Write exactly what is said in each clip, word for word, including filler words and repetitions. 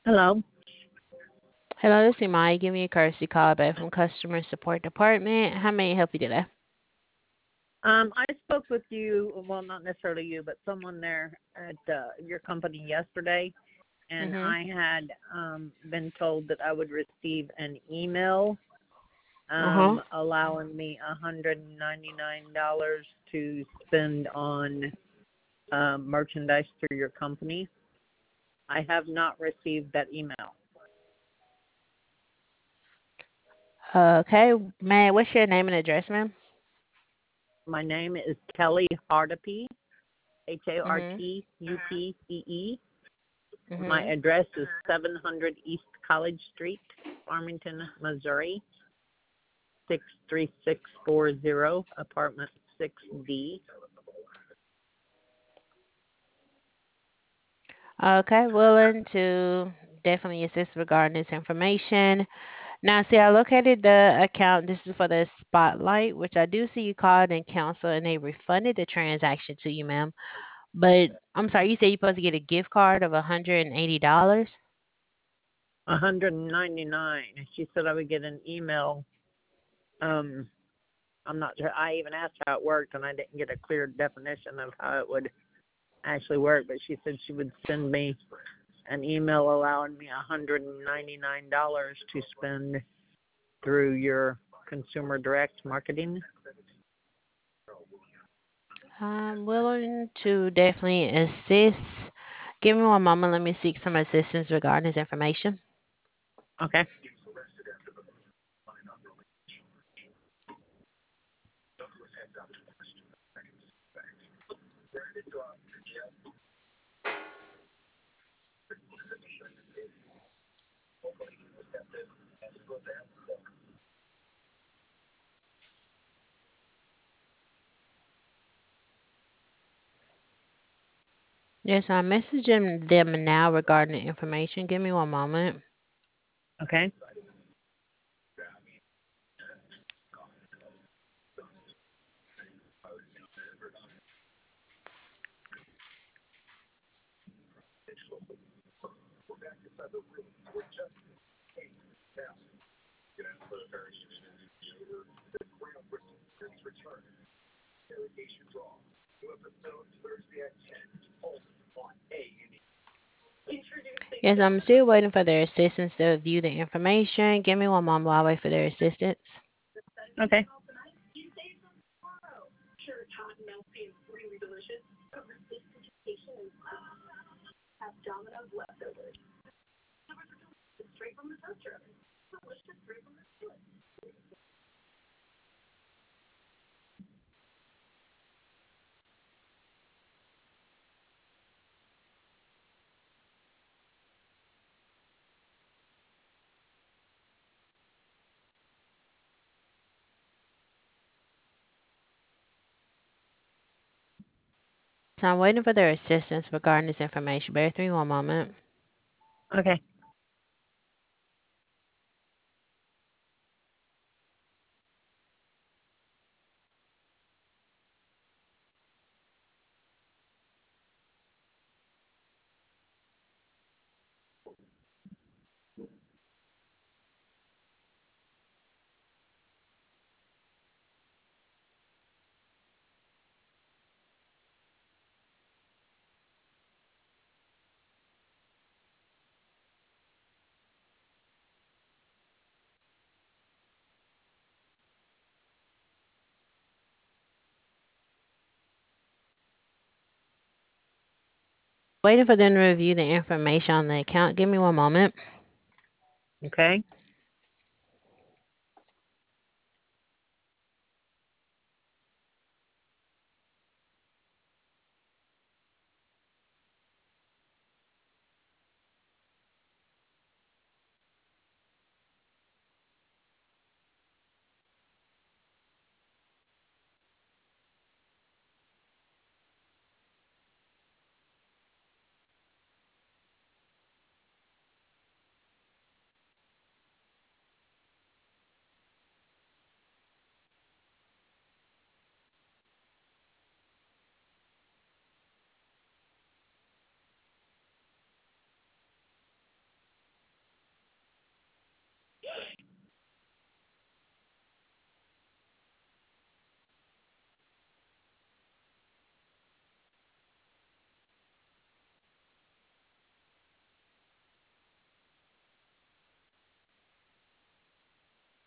Hello. Hello, this is Imai. Give me a courtesy call back from customer support department. How may I help you today? Um, I spoke with you, well, not necessarily you, but someone there at uh, your company yesterday, and Mm-hmm. I had um, been told that I would receive an email Uh-huh. um, allowing me one hundred ninety-nine dollars to spend on um, merchandise through your company. I have not received that email. Okay, man, what's your name and address, ma'am? My name is Kelly Hardapee, H A R Mm-hmm. T U P E E. My Mm-hmm. address is seven hundred East College Street, Farmington, Missouri, six three six four zero, apartment six D. Okay, willing to definitely assist regarding this information. Now, see, I located the account. This is for the Spotlight, which I do see you called and canceled, and they refunded the transaction to you, ma'am. But I'm sorry, you said you're supposed to get a gift card of one hundred eighty dollars. one hundred ninety-nine. She said I would get an email. Um, I'm not sure. I even asked how it worked, and I didn't get a clear definition of how it would actually work. But she said she would send me an email allowing me one hundred ninety-nine dollars to spend through your consumer direct marketing. I'm willing to definitely assist. Give me one moment. Let me seek some assistance regarding this information. Okay. Yes, I'm messaging them now regarding the information. Give me one moment. Okay. Yes, I'm still waiting for their assistance to view the information. Give me one moment while I wait for their assistance. Okay. So I'm waiting for their assistance regarding this information. Bear with me one moment. Okay. Waiting for them to review the information on the account. Give me one moment. Okay.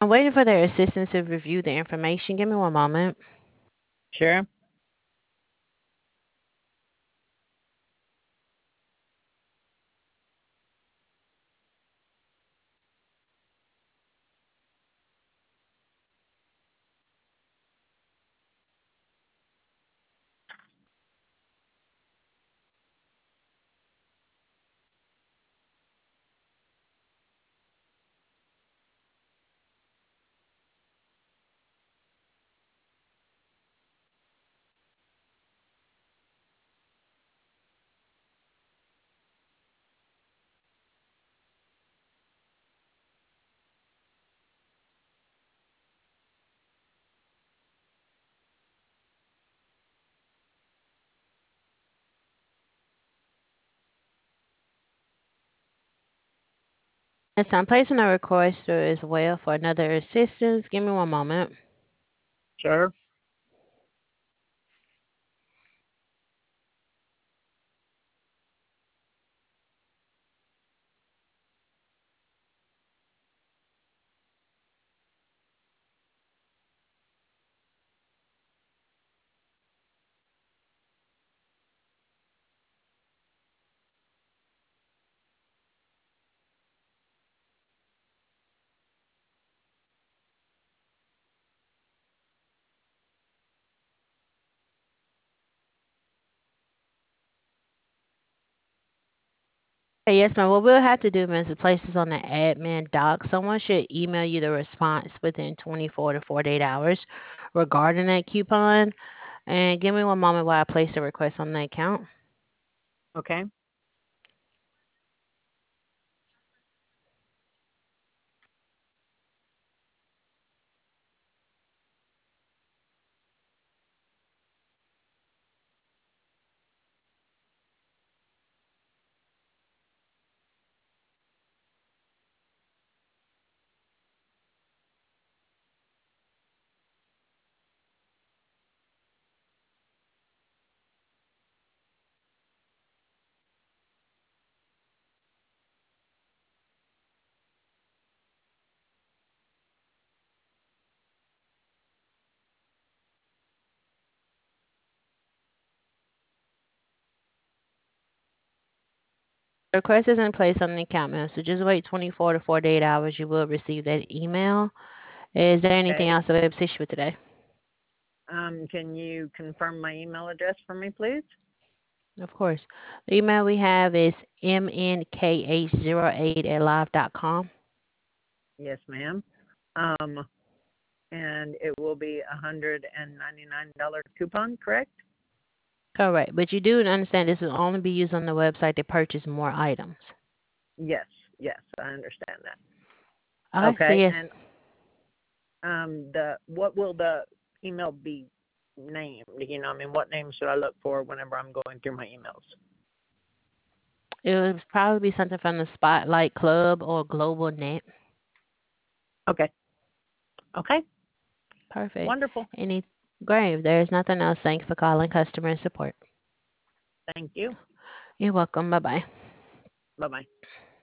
I'm waiting for their assistant to review the information. Give me one moment. Sure. Yes, I'm placing a request as well for another assistance. Give me one moment. Sure. Hey, yes, ma'am. What we'll have to do, miss, is place this on the admin doc. Someone should email you the response within twenty-four to forty-eight hours regarding that coupon. And give me one moment while I place a request on the account. Okay. The request is in place on the account, ma'am. So just wait twenty-four to forty-eight hours. You will receive that email. Is there anything Okay. else that I assist you with today? Um, can you confirm my email address for me, please? Of course. The email we have is m n k h zero eight at live dot com. Yes, ma'am. Um, and it will be a hundred and ninety-nine dollar coupon, correct? Correct. But you do understand this will only be used on the website to purchase more items. Yes, yes, I understand that. Okay, so Okay, yes. and um, the what will the email be named? You know, I mean, what name should I look for whenever I'm going through my emails? It would probably be something from the Spotlight Club or Global Net. Okay, okay, Perfect. wonderful. Any great. If there's nothing else, thanks for calling customer support. Thank you. You're welcome. Bye bye. Bye bye.